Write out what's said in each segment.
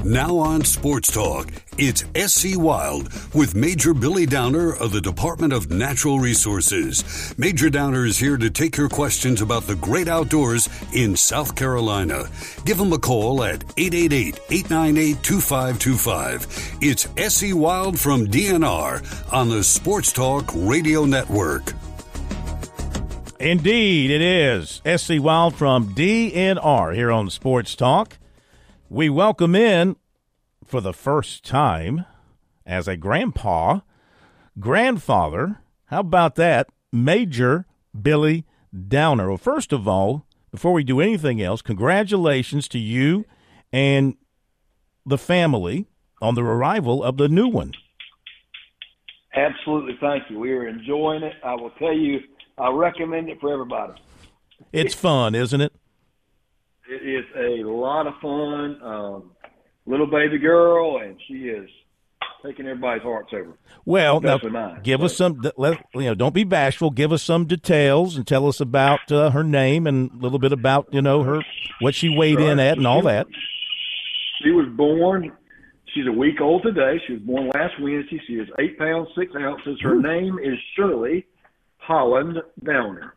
Now on Sports Talk, it's SC Wild with Major Billy Downer of the Department of Natural Resources. Major Downer is here to take your questions about the great outdoors in South Carolina. Give him a call at 888-898-2525. It's SC Wild from DNR on the Sports Talk Radio Network. Indeed, it is SC Wild from DNR here on Sports Talk. We welcome in, for the first time, as a grandfather, how about that, Major Billy Downer. Well, first of all, before we do anything else, congratulations to you and the family on the arrival of the new one. Absolutely, thank you. We are enjoying it. I will tell you, I recommend it for everybody. It's fun, isn't it? It is a lot of fun. Little baby girl, and she is taking everybody's hearts over. Well, now, give us some, don't be bashful. Give us some details and tell us about her name and a little bit about, her, what she weighed in at and all that. She was born, she's a week old today. She was born last Wednesday. She is 8 pounds, 6 ounces. Her name is Shirley Holland Downer.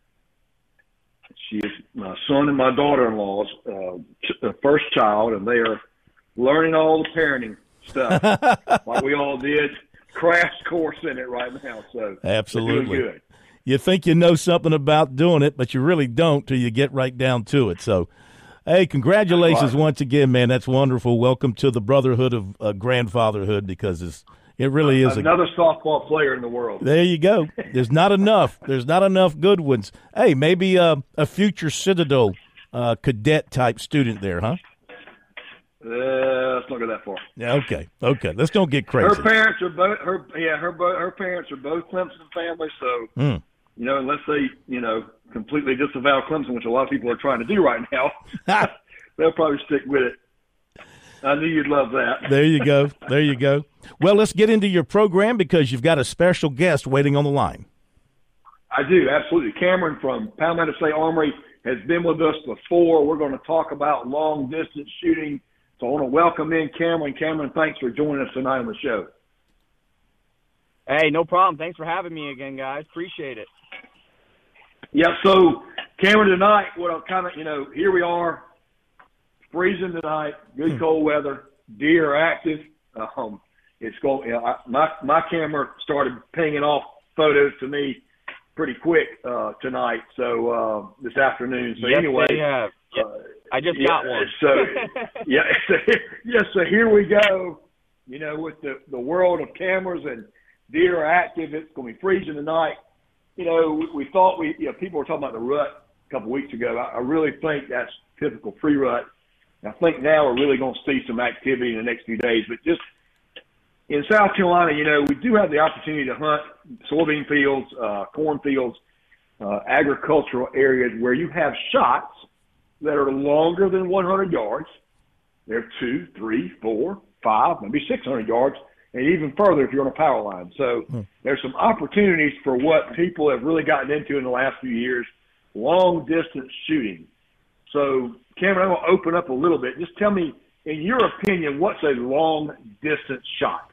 She is my son and my daughter-in-law's first child, and they are learning all the parenting stuff like we all did. Crash course in it right now. So absolutely, doing good. You think you know something about doing it, but you really don't till you get right down to it. So, hey, congratulations once again, man. That's wonderful. Welcome to the brotherhood of grandfatherhood, because it really is another softball player in the world. There you go. There's not enough. There's not enough good ones. Hey, maybe a future Citadel cadet type student there, huh? Let's not go that far. Yeah. Okay. Let's don't get crazy. Her parents are both her parents are both Clemson family. So unless they completely disavow Clemson, which a lot of people are trying to do right now, they'll probably stick with it. I knew you'd love that. There you go. Well, let's get into your program because you've got a special guest waiting on the line. I do, absolutely. Cameron from Palmetto State Armory has been with us before. We're going to talk about long-distance shooting. So I want to welcome in Cameron. Cameron, thanks for joining us tonight on the show. Hey, no problem. Thanks for having me again, guys. Appreciate it. Yeah, so Cameron, tonight, here we are. Freezing tonight, good cold weather. Deer are active. It's going. My camera started pinging off photos to me pretty quick tonight. So this afternoon. So yes, anyway, they have. I just got one. So So here we go. With the world of cameras and deer are active. It's going to be freezing tonight. We thought people were talking about the rut a couple weeks ago. I really think that's typical pre-rut. I think now we're really going to see some activity in the next few days. But just in South Carolina, we do have the opportunity to hunt soybean fields, corn fields, agricultural areas where you have shots that are longer than 100 yards. They're 2, 3, 4, 5, maybe 600 yards, and even further if you're on a power line. So there's some opportunities for what people have really gotten into in the last few years, long-distance shooting. So, Cameron, I'm going to open up a little bit. Just tell me, in your opinion, what's a long-distance shot?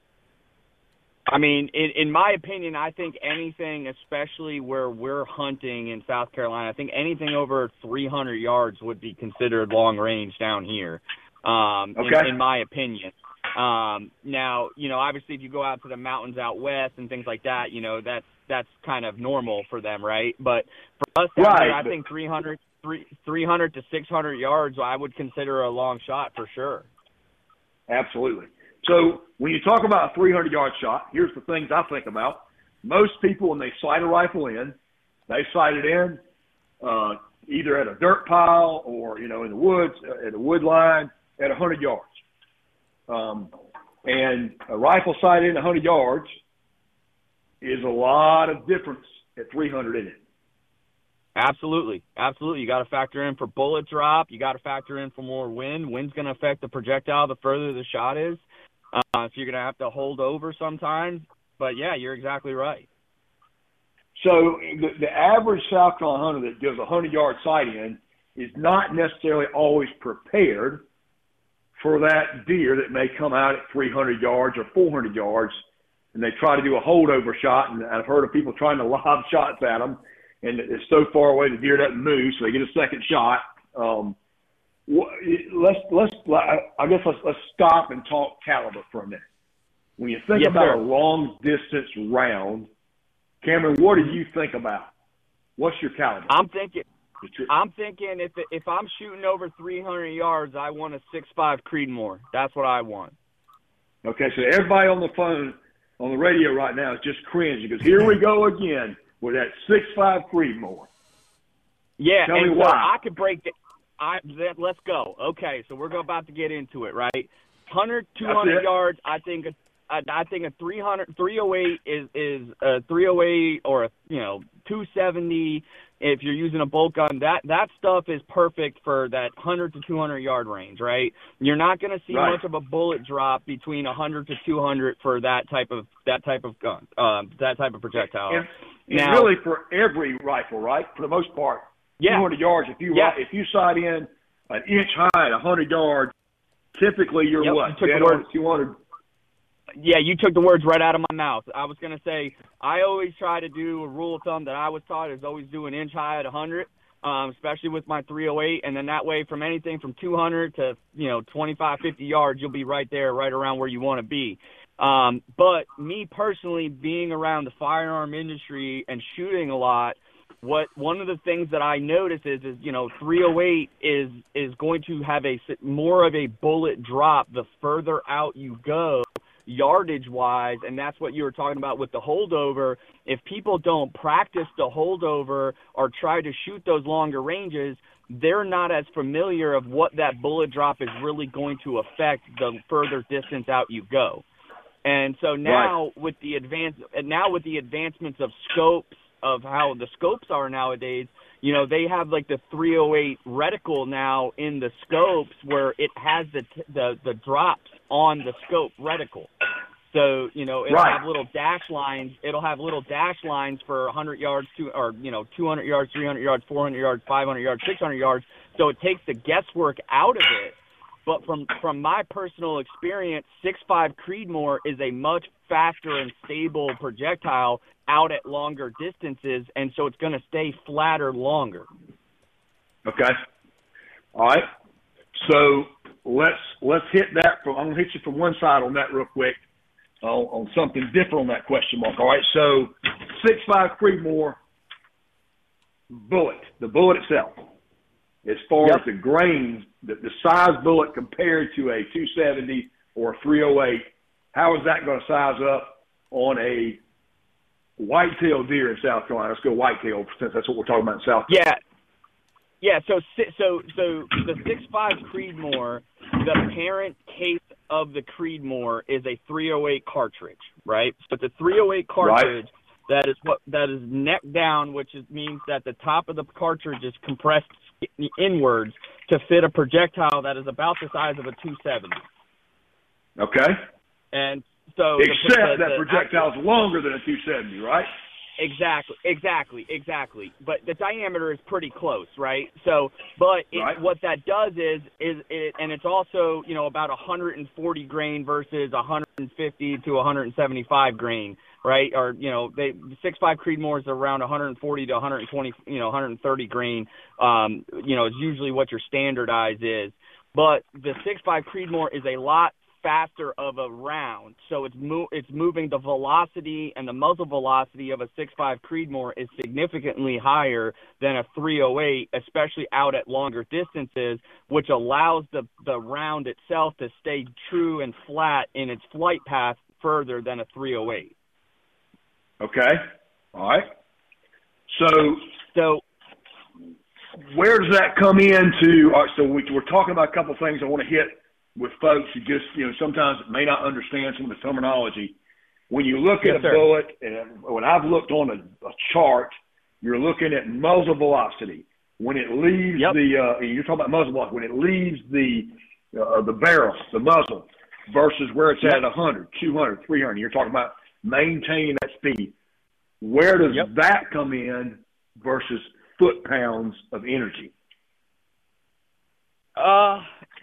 I mean, in my opinion, I think anything, especially where we're hunting in South Carolina, I think anything over 300 yards would be considered long range down here, in my opinion. Now, obviously if you go out to the mountains out west and things like that, that's kind of normal for them, right? But for us down here, I think 300 to 600 yards, I would consider a long shot for sure. Absolutely. So when you talk about a 300-yard shot, here's the things I think about. Most people, when they sight a rifle in, they sight it in either at a dirt pile or, in the woods, at a wood line at 100 yards. And a rifle sight in 100 yards is a lot of difference at 300 in it. Absolutely. You got to factor in for bullet drop. You got to factor in for more wind. Wind's going to affect the projectile the further the shot is. So you're going to have to hold over sometimes. But, yeah, you're exactly right. So the average South Carolina hunter that gives a 100-yard sight in is not necessarily always prepared for that deer that may come out at 300 yards or 400 yards, and they try to do a holdover shot, and I've heard of people trying to lob shots at them, and it's so far away the deer doesn't move, so they get a second shot. Let's stop and talk caliber for a minute. When you think about a long distance round, Cameron, what do you think about? What's your caliber? I'm thinking if I'm shooting over 300 yards, I want a 6.5 Creedmoor. That's what I want. Okay, so everybody on the phone, on the radio right now is just cringing because here we go again with that 6.5 Creedmoor. Yeah, Tell me why. I could break it. Let's go. Okay, so we're about to get into it, right? 100, 200 yards. I think a 308 is a 308 or a 270. If you're using a bolt gun, that stuff is perfect for that 100 to 200 yard range, right? You're not going to see much of a bullet drop between 100 to 200 for that type of gun, that type of projectile. And really for every rifle, right? For the most part, 200 yards. If you sight in an inch high at 100 yards, typically you're what? 200. Yeah, you took the words right out of my mouth. I was going to say, I always try to do a rule of thumb that I was taught is always do an inch high at 100, especially with my 308. And then that way from anything from 200 to, 25, 50 yards, you'll be right there, right around where you want to be. But me personally, being around the firearm industry and shooting a lot, one of the things that I notice is 308 is going to have more of a bullet drop the further out you go, yardage-wise, and that's what you were talking about with the holdover. If people don't practice the holdover or try to shoot those longer ranges, they're not as familiar of what that bullet drop is really going to affect the further distance out you go. And so now with the advancements of scopes, of how the scopes are nowadays, they have like the 308 reticle now in the scopes where it has the drops on the scope reticle. So, it'll have little dash lines. It'll have little dash lines for 100 yards, 200 yards, 300 yards, 400 yards, 500 yards, 600 yards. So it takes the guesswork out of it. But from my personal experience, 6.5 Creedmoor is a much faster and stable projectile out at longer distances, and so it's going to stay flatter longer. Okay. All right. So let's hit that. I'm going to hit you from one side on that real quick on something different on that question mark. All right. So 6.5 Creedmoor bullet, the bullet itself, as far as the grain, the size bullet compared to a 270 or a 308, how is that going to size up on a whitetail deer in South Carolina? Let's go whitetail since that's what we're talking about in South Carolina. Yeah. So the 6.5 Creedmoor, the parent case of the Creedmoor is a 308 cartridge, right? So it's a 308 cartridge that is neck down, which means that the top of the cartridge is compressed inwards to fit a projectile that is about the size of a 270. Okay. And so except that projectile is longer than a 270, right? Exactly. But the diameter is pretty close, right? So, but what that does is it, and it's also about 140 grain versus 150 to 175 grain, right? Or the 6.5 Creedmoor is around 140 to 120, 130 grain. Is usually what your standardized is. But the 6.5 Creedmoor is a lot faster of a round, so it's moving the velocity, and the muzzle velocity of a 6.5 Creedmoor is significantly higher than a 308, especially out at longer distances, which allows the round itself to stay true and flat in its flight path further than a 308. Okay. All right. So where does that come into? All right, so we're talking about a couple of things I want to hit with folks who just, sometimes may not understand some of the terminology. When you look at a bullet, and when I've looked on a chart, you're looking at muzzle velocity. When it leaves you're talking about muzzle velocity, when it leaves the barrel, the muzzle, versus where it's at 100, 200, 300, you're talking about maintaining that speed. Where does that come in versus foot-pounds of energy?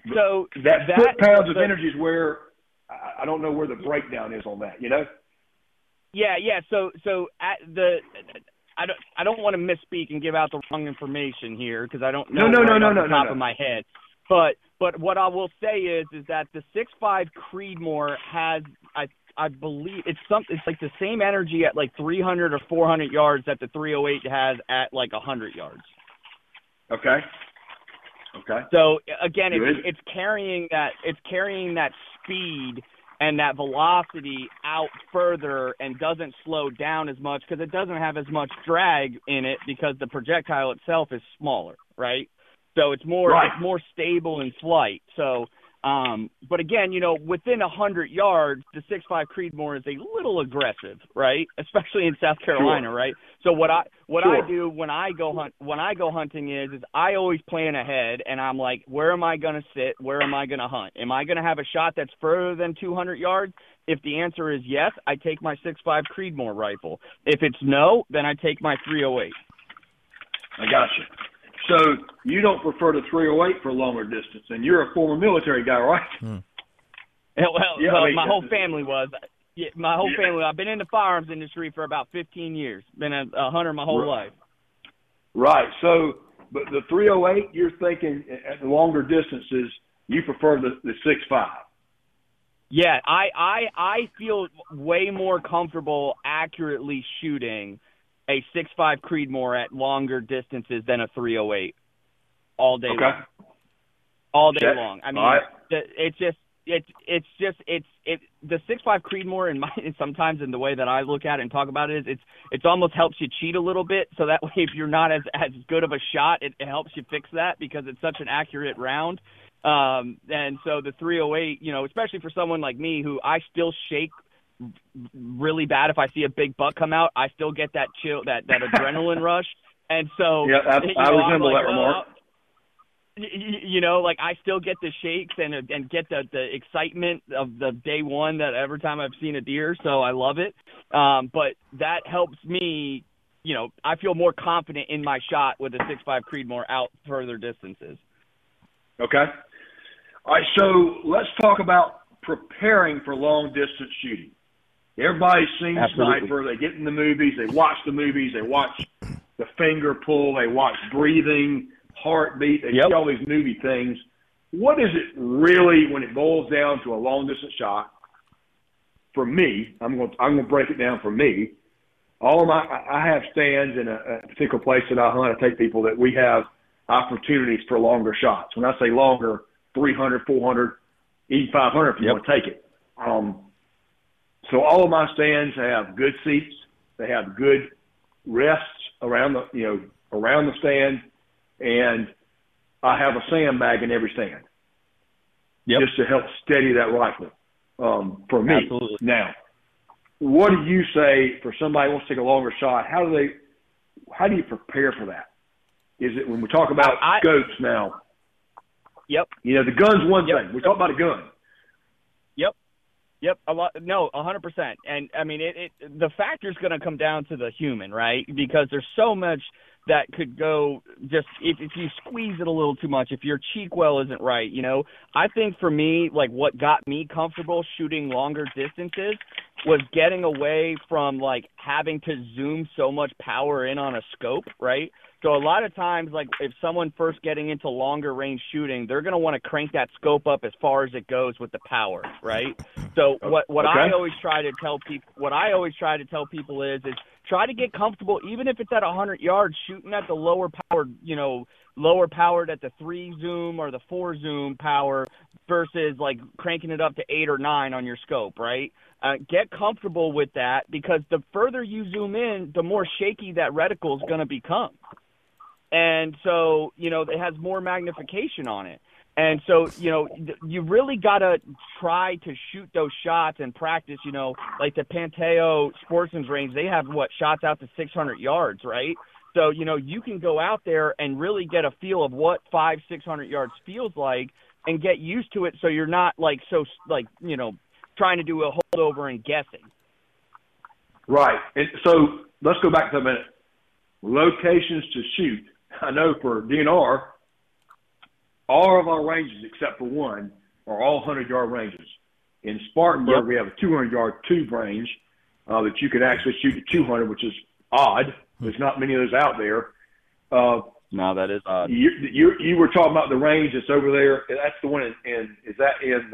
So that foot-pounds of energy is where I don't know where the breakdown is on that, you know? Yeah. So at I don't want to misspeak and give out the wrong information here because I don't know off the top of my head. But what I will say is that the 6'5" Creedmoor has I believe it's like the same energy at like 300 or 400 yards that the 308 has at like 100 yards. Okay. So again, it's carrying that speed and that velocity out further and doesn't slow down as much because it doesn't have as much drag in it because the projectile itself is smaller, right? So it's more stable in flight. So, but again, you know, within 100 yards, the 6'5" Creedmoor is a little aggressive, right? Especially in South Carolina, right? So what I do when I go hunting is I always plan ahead, and I'm like, where am I going to sit? Where am I going to hunt? Am I going to have a shot that's further than 200 yards? If the answer is yes, I take my 6'5" Creedmoor rifle. If it's no, then I take my 308. I got you. So you don't prefer the 308 for longer distance, and you're a former military guy, right? Well, my whole family was. Yeah, my whole family. I've been in the firearms industry for about 15 years. Been a hunter my whole life. Right. So, but the 308, you're thinking at the longer distances, you prefer the 6'5". Yeah, I feel way more comfortable accurately shooting a 6'5" Creedmoor at longer distances than a 308 all day long. All day long. I mean, the 6'5" Creedmoor sometimes in the way that I look at it and talk about it is it's almost helps you cheat a little bit. So that way, if you're not as good of a shot, it helps you fix that because it's such an accurate round. And so the 308, you know, especially for someone like me who I still shake really bad if I see a big buck come out, I still get that chill, that adrenaline rush. And so I resemble that remark. You know, like I still get the shakes and get the excitement of the day one that every time I've seen a deer. So I love it. But that helps me, you know, I feel more confident in my shot with a 6'5" Creedmoor out further distances. Okay. All right. So let's talk about preparing for long distance shooting. Everybody's seen Sniper. They get in the movies. They watch the movies. They watch the finger pull. They watch breathing, heartbeat. They see all these movie things. What is it really when it boils down to a long distance shot? For me, I'm going to break it down for me. I have stands in a particular place that I hunt. I take people that we have opportunities for longer shots. When I say longer, 300, 400, even 500 if you want to take it. So all of my stands have good seats. They have good rests around the stand, and I have a sandbag in every stand just to help steady that rifle for me. Absolutely. Now, what do you say for somebody who wants to take a longer shot? How do you prepare for that? Is it when we talk about scopes now? Yep. You know, the gun's one thing. We talk about a gun. Yep. 100%. And I mean, the factor's going to come down to the human, right? Because there's so much that could go just if you squeeze it a little too much, if your cheek well isn't right, you know. I think for me, like what got me comfortable shooting longer distances was getting away from like having to zoom so much power in on a scope, right? So a lot of times, like if someone first getting into longer range shooting, they're going to want to crank that scope up as far as it goes with the power, right? So what I always try to tell people is try to get comfortable, even if it's at 100 yards, shooting at the lower powered at the 3 zoom or the 4 zoom power versus like cranking it up to 8 or 9 on your scope, right? Get comfortable with that because the further you zoom in, the more shaky that reticle is going to become. And so, you know, it has more magnification on it. And so, you know, you really got to try to shoot those shots and practice, you know, like the Panteo Sportsman's Range, they have shots out to 600 yards, right? So, you know, you can go out there and really get a feel of what 500-600 yards feels like and get used to it so you're not you know, trying to do a holdover and guessing. Right. And so let's go back to a minute. Locations to shoot. I know for DNR, all of our ranges except for one are all 100-yard ranges. In Spartanburg, we have a 200-yard tube range that you can actually shoot at 200, which is odd. There's not many of those out there. No, that is odd. You were talking about the range that's over there. That's the one is that in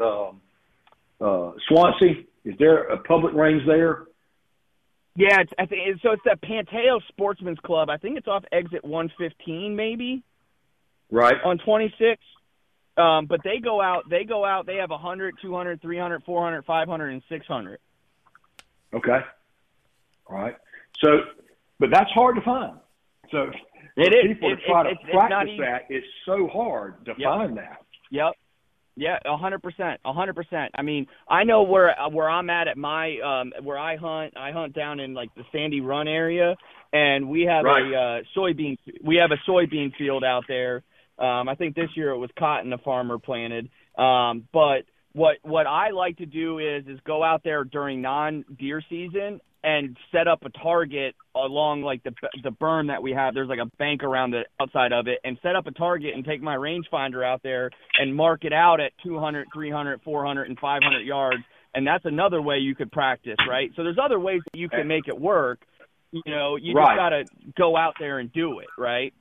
Swansea? Is there a public range there? Yeah, so it's that Panteo Sportsman's Club. I think it's off exit 115, maybe. Right. On 26. But they go out. They have 100, 200, 300, 400, 500, and 600. Okay. All right. So, but that's hard to find. So it is. People to try to practice that, it's so hard to find that. Yep. Yeah, 100%. 100%. I mean, I know where I'm at my where I hunt. I hunt down in like the Sandy Run area, and we have a soybean field out there. I think this year it was cotton the farmer planted. But what I like to do is go out there during non-deer season and set up a target along like the berm that we have. There's like a bank around the outside of it, and set up a target and take my rangefinder out there and mark it out at 200, 300, 400, and 500 yards. And that's another way you could practice, right? So there's other ways that you can make it work. You know, you just got to go out there and do it, right?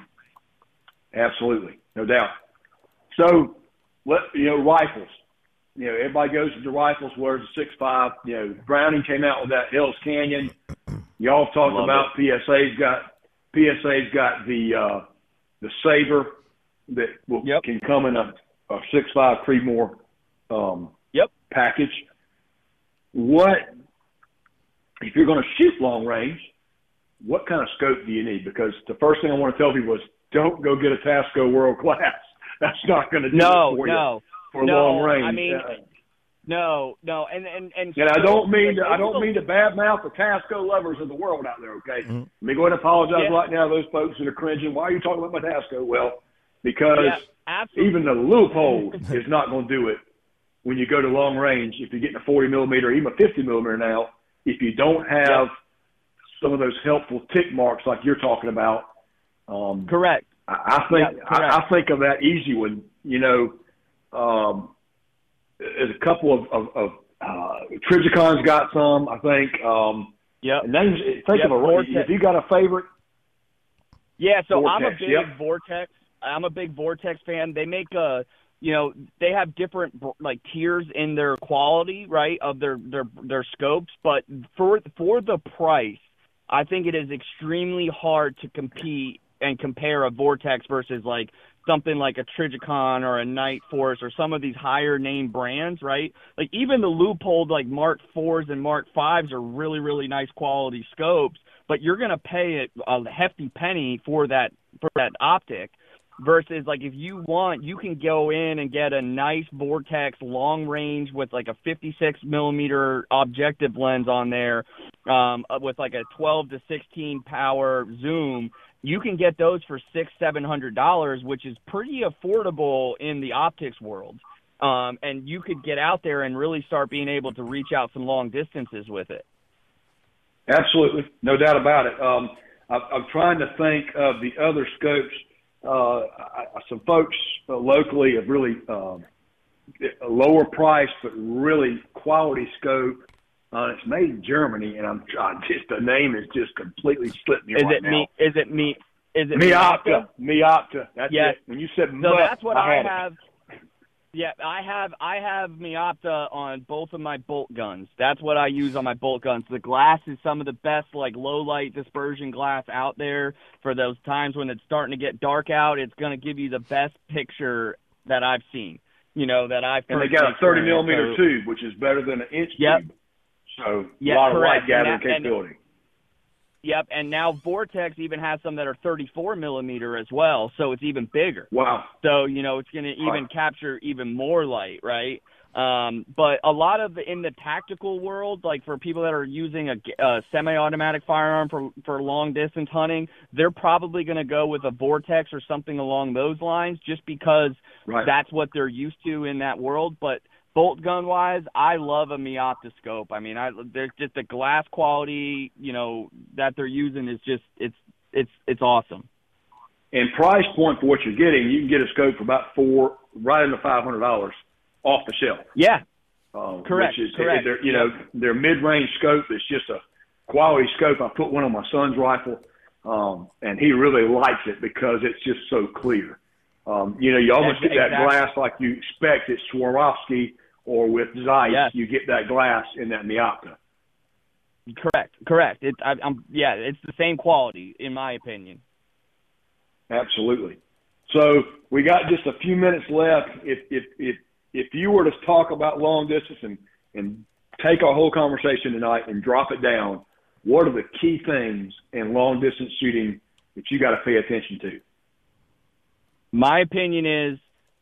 Absolutely, no doubt. So, rifles. Everybody goes to the rifles. Where's the 6.5? Browning came out with that Hell's Canyon. Y'all talked about it. PSA's got the Saber that can come in a 6.5 Creedmoor package. What if you're going to shoot long range? What kind of scope do you need? Because the first thing I want to tell people is don't go get a Tasco World Class. That's not going to do it for you. For long range. I mean, no, and I don't mean to badmouth the Tasco lovers of the world out there. Okay, Let me go ahead and apologize right now to those folks that are cringing. Why are you talking about my Tasco? Well, because even the loophole is not going to do it when you go to long range. If you're getting a 40 millimeter, even a 50 millimeter now, if you don't have some of those helpful tick marks like you're talking about, correct. I think of that easy one. There's a couple of Trijicon's got some, I think. And then think of a Vortex. If you got a favorite. Yeah, so Vortex, I'm a big Vortex fan. They make they have different like tiers in their quality, right, of their scopes, but for the price, I think it is extremely hard to compete and compare a Vortex versus like something like a Trijicon or a Night Force or some of these higher name brands, right? Like even the Leupold like Mark 4s and Mark 5s are really, really nice quality scopes, but you're going to pay a hefty penny for that optic versus like if you want, you can go in and get a nice Vortex long range with like a 56 millimeter objective lens on there with like a 12 to 16 power zoom. You can get those for $600-700, which is pretty affordable in the optics world. And you could get out there and really start being able to reach out some long distances with it. Absolutely, no doubt about it. I'm trying to think of the other scopes. Some folks locally have really a lower price but really quality scope. It's made in Germany, and the name is just completely slipped me right now. Is it Meopta? Meopta. That's it. When you said so that's what I have. Yeah, I have Meopta on both of my bolt guns. That's what I use on my bolt guns. The glass is some of the best, like low light dispersion glass out there for those times when it's starting to get dark out. It's going to give you the best picture that I've seen. That I've. And they got a 30 millimeter tube, which is better than an inch tube. So a lot of light gathering capability. Yep, and now Vortex even has some that are 34 millimeter as well, so it's even bigger. Wow. So, it's going to even capture even more light, right? But a lot of in the tactical world, like for people that are using a semi-automatic firearm for long-distance hunting, they're probably going to go with a Vortex or something along those lines just because that's what they're used to in that world. But bolt gun wise, I love a Meopta scope. I mean, there's just the glass quality, that they're using is just it's awesome. And price point for what you're getting, you can get a scope for about right under $500 off the shelf. Yeah. Correct. Correct. Their mid-range scope is just a quality scope. I put one on my son's rifle, and he really likes it because it's just so clear. You almost get that glass like you expect at Swarovski or with Zeiss. Yes. You get that glass in that Miata. Correct. It's the same quality in my opinion. Absolutely. So we got just a few minutes left. If you were to talk about long distance and take our whole conversation tonight and drop it down, what are the key things in long distance shooting that you got to pay attention to? My opinion is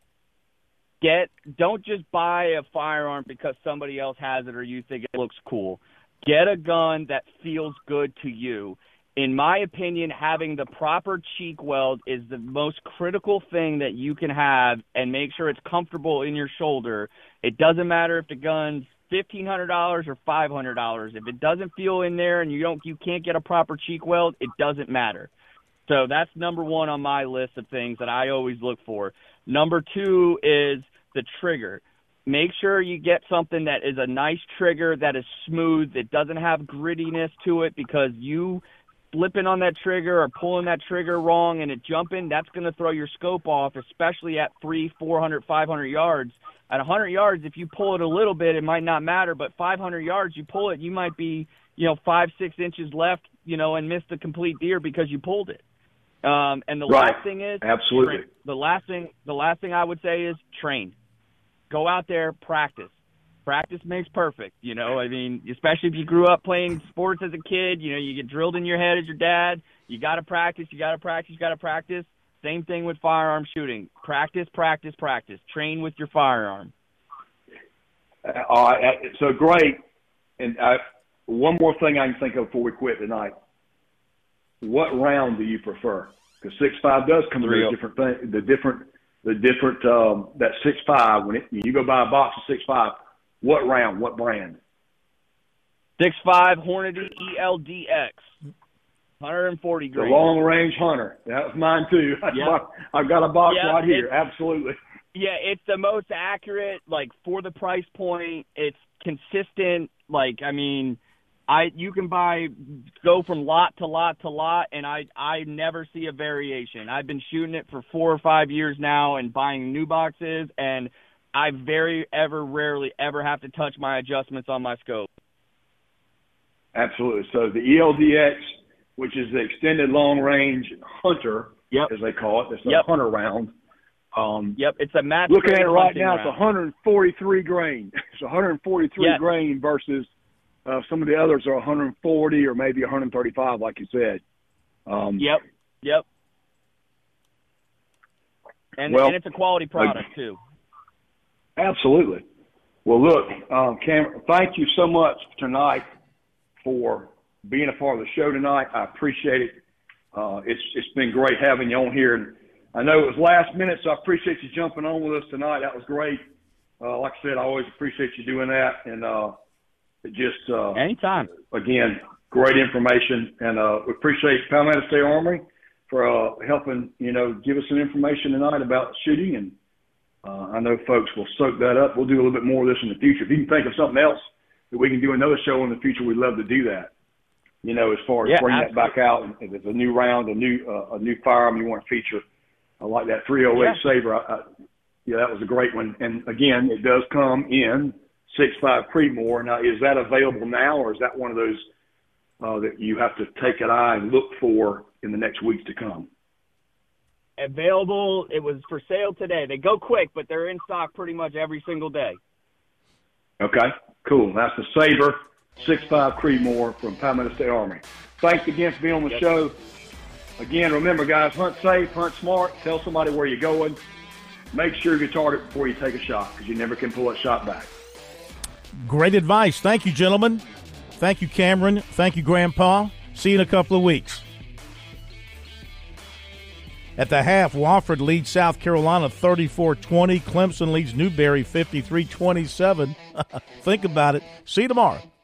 don't just buy a firearm because somebody else has it or you think it looks cool. Get a gun that feels good to you. In my opinion, having the proper cheek weld is the most critical thing that you can have, and make sure it's comfortable in your shoulder. It doesn't matter if the gun's $1,500 or $500. If it doesn't feel in there and you can't get a proper cheek weld, it doesn't matter. So that's number one on my list of things that I always look for. Number two is the trigger. Make sure you get something that is a nice trigger, that is smooth, that doesn't have grittiness to it, because you slipping on that trigger or pulling that trigger wrong and it jumping, that's going to throw your scope off, especially at 300, 400, 500 yards. At 100 yards, if you pull it a little bit, it might not matter, but 500 yards, you pull it, you might be, 5-6 inches left, and miss the complete deer because you pulled it. And the last thing is, absolutely. The last thing I would say is train. Go out there, practice. Practice makes perfect, especially if you grew up playing sports as a kid, you get drilled in your head as your dad. You got to practice, you got to practice, you got to practice. Same thing with firearm shooting. Practice, practice, practice. Train with your firearm. So great. And one more thing I can think of before we quit tonight. What round do you prefer? Because 6.5 does come with a different thing. The different that 6.5 when you go buy a box of 6.5. What round? What brand? 6.5 Hornady ELDX, 140 grain. The long range hunter. That was mine too. Yep. I've got a box right here. Absolutely. Yeah, it's the most accurate. For the price point, it's consistent. You can go from lot to lot to lot, and I never see a variation. I've been shooting it for 4 or 5 years now and buying new boxes, and I rarely ever have to touch my adjustments on my scope. Absolutely. So the ELDX, which is the extended long range hunter, as they call it, it's a hunter round. It's a match. Looking at it right now, it's 143 grain. It's 143 grain versus some of the others are 140 or maybe 135, like you said. Yep. And it's a quality product too. Absolutely. Well, look, Cameron, thank you so much tonight for being a part of the show tonight. I appreciate it. It's been great having you on here. And I know it was last minute, so I appreciate you jumping on with us tonight. That was great. Like I said, I always appreciate you doing that. And anytime. Again, great information. And we appreciate Palmetto State Armory for helping, give us some information tonight about shooting. And I know folks will soak that up. We'll do a little bit more of this in the future. If you can think of something else that we can do another show in the future, we'd love to do that. As far as bring that back out, and if it's a new round, a new firearm you want to feature, I like that 308 Saber. That was a great one. And again, it does come in 6.5 Creedmoor. Now, is that available now, or is that one of those that you have to take an eye and look for in the next weeks to come? Available. It was for sale today. They go quick, but they're in stock pretty much every single day. Okay, cool. That's the Saber 6.5 Creedmoor from Palmetto State Armory. Thanks again for being on the show. Again, remember, guys, hunt safe, hunt smart. Tell somebody where you're going. Make sure you target before you take a shot, because you never can pull that shot back. Great advice. Thank you, gentlemen. Thank you, Cameron. Thank you, Grandpa. See you in a couple of weeks. At the half, Wofford leads South Carolina 34-20. Clemson leads Newberry 53-27. Think about it. See you tomorrow.